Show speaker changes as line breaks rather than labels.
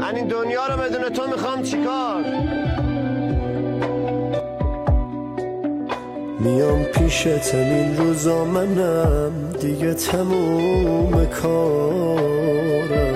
این دنیا رو بدون تو میخوام چیکار؟
میام پیشتم این روزا منم دیگه تموم کارم